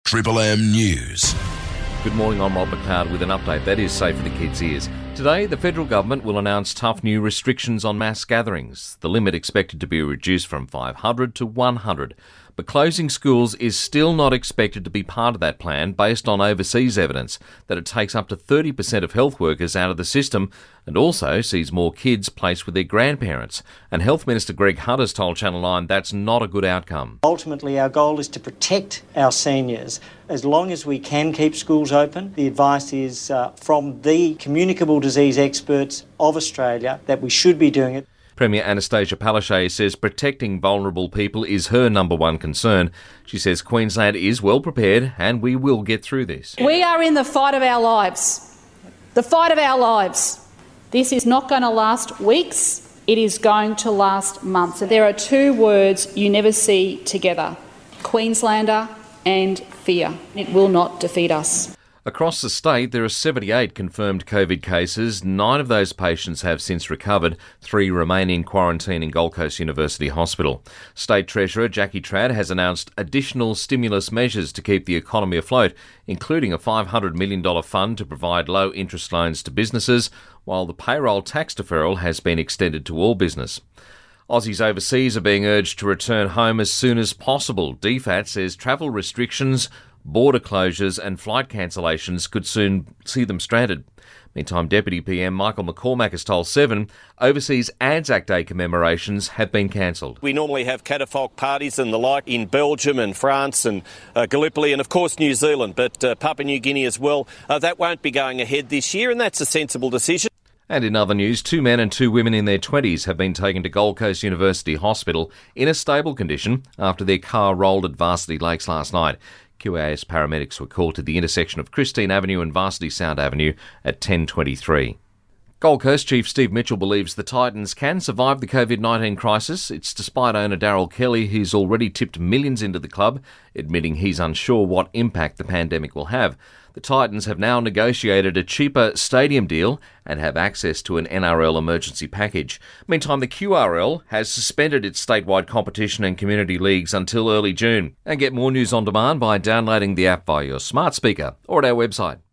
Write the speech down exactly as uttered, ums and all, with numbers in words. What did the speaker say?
Triple M News. Good morning, I'm Rob McLeod with an update that is safe for the kids' ears. Today, the federal government will announce tough new restrictions on mass gatherings. The limit expected to be reduced from five hundred to one hundred. But closing schools is still not expected to be part of that plan based on overseas evidence that it takes up to thirty percent of health workers out of the system and also sees more kids placed with their grandparents. And Health Minister Greg Hunt has told Channel nine that's not a good outcome. Ultimately, our goal is to protect our seniors. As long as we can keep schools open, the advice is uh, from the communicable disease experts of Australia that we should be doing it. Premier Anastasia Palaszczuk says protecting vulnerable people is her number one concern. She says Queensland is well prepared and we will get through this. We are in the fight of our lives. The fight of our lives. This is not going to last weeks, it is going to last months. There are two words you never see together: Queenslander and fear. It will not defeat us. Across the state, there are seventy-eight confirmed COVID cases. Nine of those patients have since recovered. Three remain in quarantine in Gold Coast University Hospital. State Treasurer Jackie Trad has announced additional stimulus measures to keep the economy afloat, including a five hundred million dollars fund to provide low-interest loans to businesses, while the payroll tax deferral has been extended to all business. Aussies overseas are being urged to return home as soon as possible. D F A T says travel restrictions, border closures and flight cancellations could soon see them stranded. Meantime, Deputy P M Michael McCormack has told Seven overseas Anzac Day commemorations have been cancelled. We normally have catafalque parties and the like in Belgium and France and uh, Gallipoli and of course New Zealand, but uh, Papua New Guinea as well. Uh, that won't be going ahead this year, and that's a sensible decision. And in other news, two men and two women in their twenties have been taken to Gold Coast University Hospital in a stable condition after their car rolled at Varsity Lakes last night. Q A S paramedics were called to the intersection of Christine Avenue and Varsity Sound Avenue at ten twenty-three. Gold Coast Chief Steve Mitchell believes the Titans can survive the COVID nineteen crisis. It's despite owner Daryl Kelly, who's already tipped millions into the club, admitting he's unsure what impact the pandemic will have. The Titans have now negotiated a cheaper stadium deal and have access to an N R L emergency package. Meantime, the Q R L has suspended its statewide competition and community leagues until early June. And get more news on demand by downloading the app via your smart speaker or at our website.